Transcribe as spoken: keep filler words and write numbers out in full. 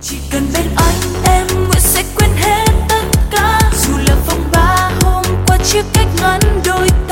Chỉ cần bên anh em nguyện sẽ quên hết tất cả, dù là phong ba hôm qua chia cách ngắn đôi.